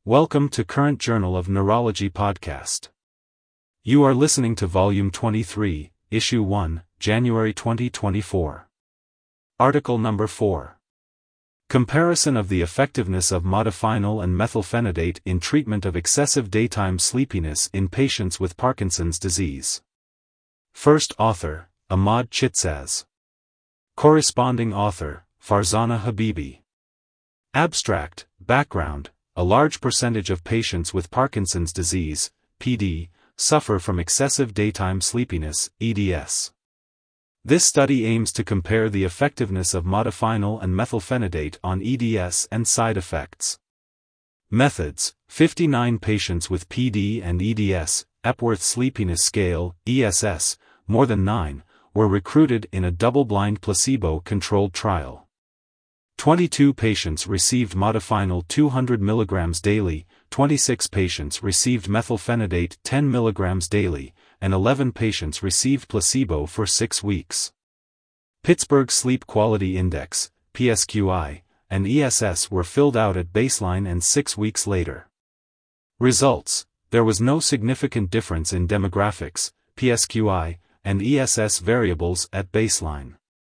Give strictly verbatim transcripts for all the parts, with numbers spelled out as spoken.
Welcome to Current Journal of Neurology podcast. You are listening to Volume twenty-three, Issue one, January twenty twenty-four. Article Number four. Comparison of the effectiveness of modafinil and methylphenidate in treatment of excessive daytime sleepiness in patients with Parkinson's disease. First author, Ahmad Chitzaz. Corresponding author, Farzana Habibi. Abstract, background. A large percentage of patients with Parkinson's disease, P D, suffer from excessive daytime sleepiness, E D S. This study aims to compare the effectiveness of modafinil and methylphenidate on E D S and side effects. Methods: fifty-nine patients with P D and E D S, Epworth Sleepiness Scale, E S S, more than nine, were recruited in a double-blind placebo-controlled trial. twenty-two patients received modafinil two hundred milligrams daily, twenty-six patients received methylphenidate ten milligrams daily, and eleven patients received placebo for six weeks. Pittsburgh Sleep Quality Index, P S Q I, and E S S were filled out at baseline and six weeks later. Results: there was no significant difference in demographics, P S Q I, and E S S variables at baseline.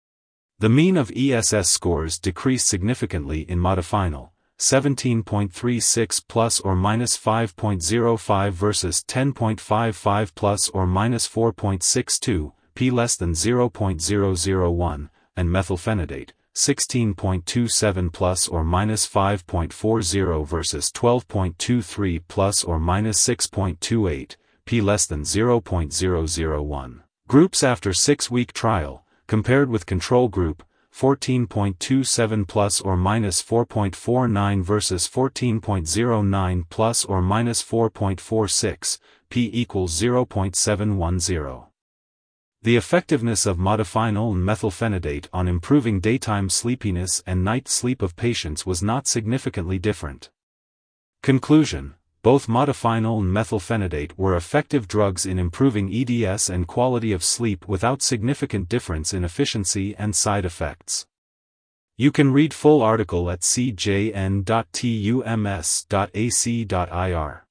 The mean of E S S scores decreased significantly in modafinil, seventeen point three six plus or minus five point zero five versus ten point five five plus or minus four point six two, p less than zero point zero zero one, and methylphenidate, sixteen point two seven plus or minus five point four zero versus twelve point two three plus or minus six point two eight, p less than zero point zero zero one. Groups after six-week trial, compared with control group, fourteen point two seven plus or minus four point four nine versus fourteen point zero nine plus or minus four point four six, p equals zero point seven one zero. The effectiveness of modafinil and methylphenidate on improving daytime sleepiness and night sleep of patients was not significantly different. Conclusion: both modafinil and methylphenidate were effective drugs in improving E D S and quality of sleep without significant difference in efficiency and side effects. You can read full article at c j n dot tums dot a c dot i r.